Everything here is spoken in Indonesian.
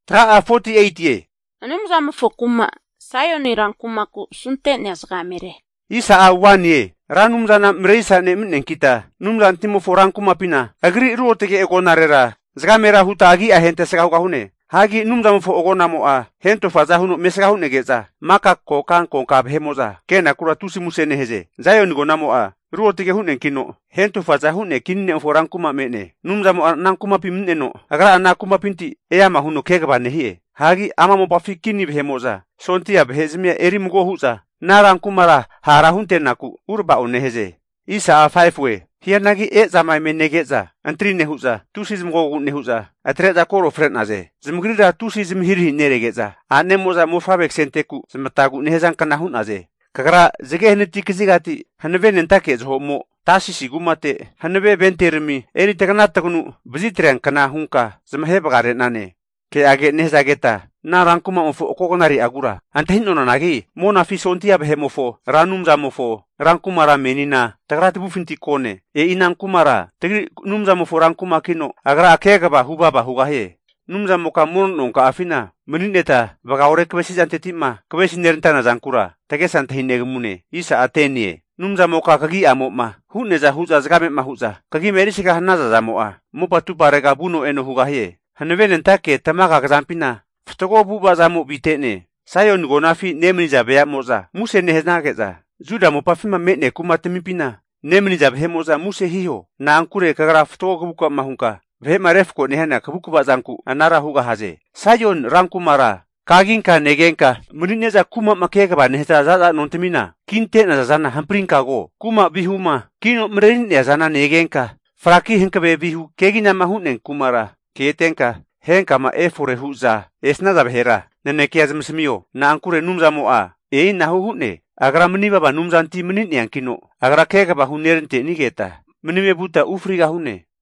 Tra 48 ye. Anum zama fokuma, sayo ni rangkumaku sunte ni asgamere. Isa awan ye. Ranum zana mreisa ne mnen kita. Num zan timo fo rangkuma pina. Agri ruo teke ekonarera. Zgamera huta agi ahente sekahune. Hagi num zama fo ogona moa. Hento fazahunu mesahune geza. Maka kokan konkab hemoza. Kena kura tusi musene heze. Zayo nigona moa. Ruo teke hunen kino. Hento fazahune kinne fo rangkuma mene. Num zama nangkuma pimne no. Agra anakuma pinti. Ea mahuno kegaba nehie. Hagi ama mo pafikini behemoza. Sontia behezmia eri mugo huza. Narang kumara harahunte naku urba oneheze. Isa a 5 we. Hianagi zamai menegeza. Antri nehuza. Tusizm gogu nehuza. Atreza koro fretnaze. Zimgrida tusizm hirhi neregeza. Anemoza mofabek senteku. Zimatagu nehezan kanahunaze. Kagra zege heneti kizigati. Hanve nentake zhomo. Tasi sigumate. Hanve bentermi. Eri tekanatagunu. Bizitren kanahunka. Zimhebagare nane. Ke age nezageta. Na rangkuma mofo kokonari agura. Antahin nagi. Mona fi sontia behemofo. Ranumza mofo. Rangkumara menina. Tagrati bufinti kone. Inang kumara. Tegri numza mofo rangkuma kino. Agra akegaba hubaba hugahe. Numza moka monon ka afina. Menineta. Bagaure kwesi antetima. Kwesi nerentana zankura. Teges antahin negemune. Isa atenie. Numza moka kagi amoma. Huneza huza zgabe mahuza. Kagi merisika hanaza zamoa. Mopa tuparega buno eno hugahe. Hanvenentake tamaga kazampina. Ftogo buba zamu bitene. Sayo ngonafi nemni zabea moza. Muse neheznageza. Zuda mo pafima metne kumatemipina. Nemni zabhe moza muse hiho. Na ankure kagra ftogo buka mahunka. Vehe marefko nehena kabuku bazanku anara huga haze. Sayon rangkumara. Kaginka negenka. Mulineza kuma makegaba neheza zaza nontemina. Kinte na zazana hamprinkago. Kuma bihuma. Kino mrenin zana negenka. Fraki henkabe bihu. Kegina mahunen kumara. Ketenka. Henka ma efore huza. Esnada behera. Nenekia zimsmio. Na ankure numza moa. Na hune. Agra menibaba numza anti menit yang kino. Agra kega ba hunerente nigeta. Menime buta ufriga hune.